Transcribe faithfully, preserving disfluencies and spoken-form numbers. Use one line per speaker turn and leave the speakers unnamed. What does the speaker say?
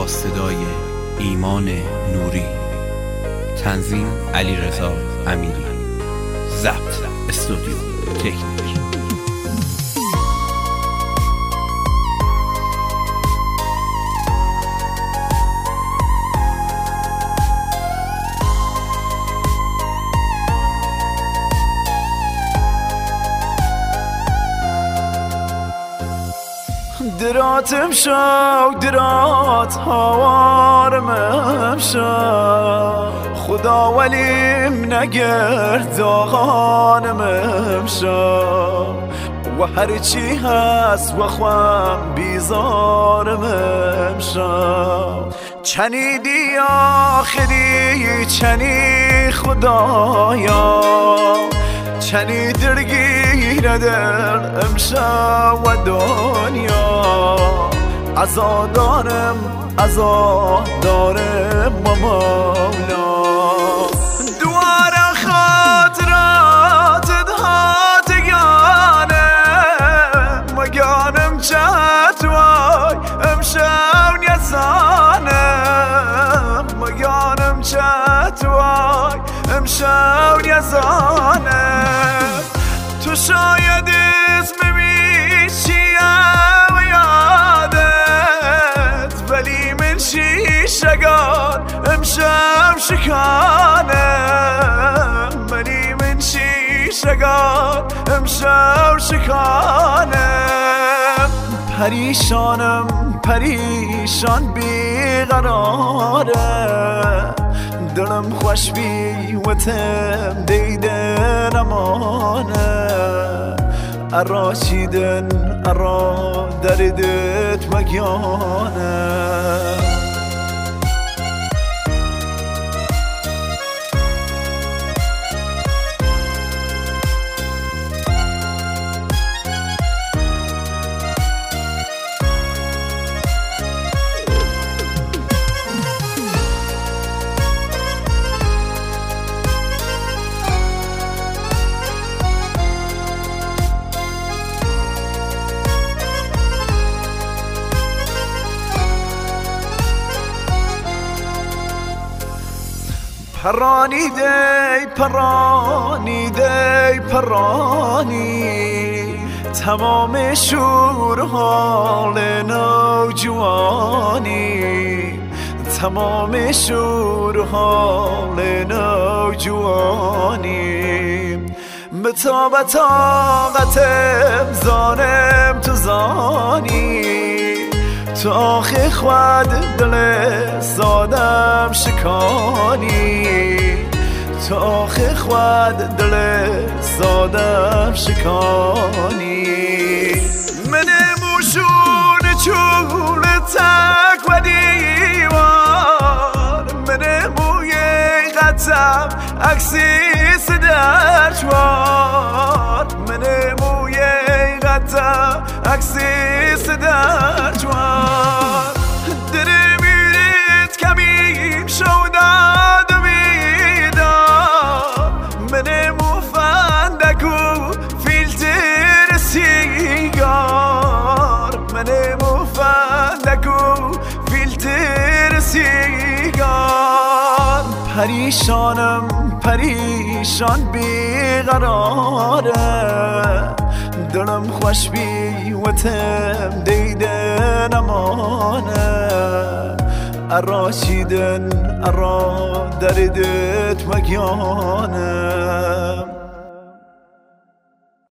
با صدای ایمان نوری، تنظیم علیرضا امیری، ضبط استودیو تکنیک.
دراتم شو درات هوارم امشا، خدا ولیم نگرد آغانم امشا، و هرچی هست و خوام بیزارم امشا. چنیدی آخری چنی خدایا، چنی درگیر در امشا و دنیا. عزادارم عزادارم و مولا، دوار خاطرات دهات گانم، مگانم چتوای امشا و نیزانم، مگانم چتوای امشا و نیزانم. تو شاید اسم میشیم و یادت، ولی من شیشگان امشب شکانم، ولی من شیشگان امشب شکانم. پریشانم پریشان بیقرارم، دلم خوش بی و تم دیده نمانه. اراشیدن ارا دردت مگیانه. پرانی دی پرانی دی پرانی، تمام شور حال نوجوانی، تمام شور حال نوجوانی. بتا به طاقتم زانم تو زانی، تو آخه خود دل سادم شکانی، تو آخه خود دل سادم شکانی. من موشون چول تک و دیوار، من موی قطم اکسیس در جوار، من موی قطم اکسیس در جوار. دره میرید کمیم شوداد و بیدار، من مفندکو فیلتر سیگار، من مفندکو فیلتر سیگار. پریشانم پریشان بیقرارم، دلم خوش بی و تم دیده نمانه. اراشیدن ارا دردت مگیانه.